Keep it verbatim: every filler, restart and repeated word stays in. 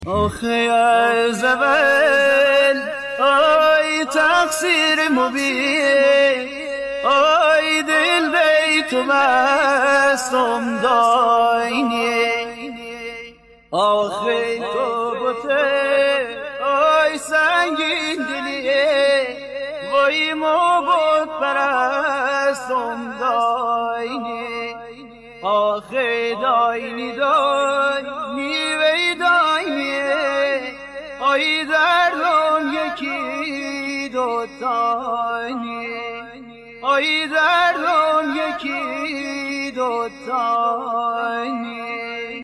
آخه از اول آی تقصیر مبین، آی دل بی تو مستم داینی. آخه تو بوده آی سنگین دلیه، وای ما بود پرستم داینی. آخه داینی داینی وی داینیه، آی دردم یکی دوتانی، آی دردم یکی دوتانی.